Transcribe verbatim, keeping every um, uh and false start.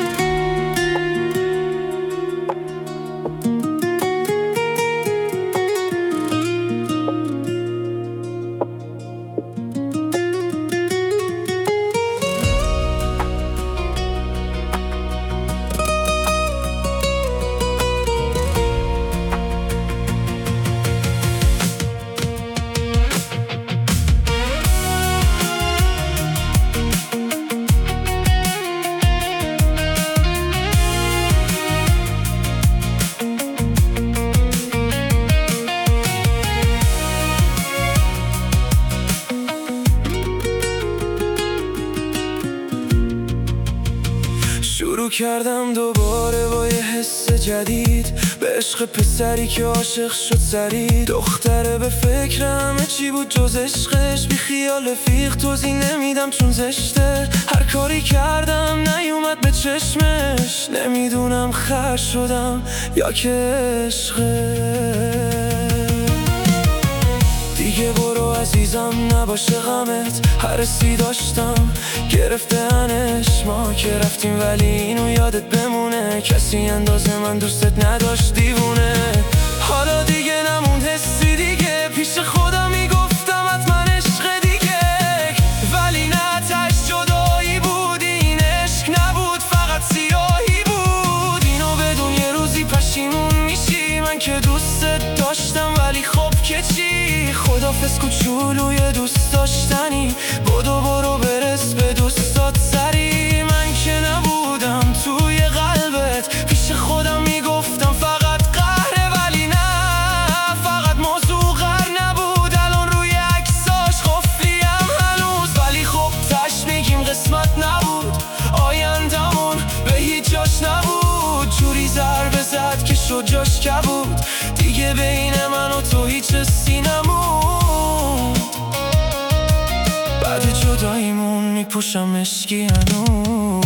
شروع کردم دوباره با یه حس جدید، به عشق پسری که عاشق شد سریع. دختره به فکر همه چی بود جز عشقش، بی خیال رفیق توضیح نمیدم چون زشته. هر کاری کردم نیومد به چشمش، نمیدونم خر شدم یا که عشقه. دیگه برو عزیزم نباشه غمت، هر حسی داشتم گرفته انش. ما که رفتیم ولی اینو یادت بمونه، کسی اندازه من دوستت نداشت دیوونه. حالا دیگه نموند حسی دیگه، پیش خودم میگفتم حتما عشق دیگه، ولی نه تش جدایی بود، این عشق نبود فقط سیاهی بود. اینو بدون یه روزی پشیمون میشی، من که دوستت داشتم ولی خب که چی. خدافظ کوچولوی دوست داشتنی، بدو برو برس به دوستات سری. من که نبودم توی قلبت، پیش خودم میگفتم فقط قهره، ولی نه فقط موضوع قهر نبود. الان روی عکساش قفلیم هنوز، ولی خب تش میگیم قسمت نبود. آیندمون به هیچ جاش نبود، جوری ضربه زد که شد جاش کبود. دیگه بین من و تو هیچ حسی نموند، بعد جداییمون میپوشم عشقی هنوز.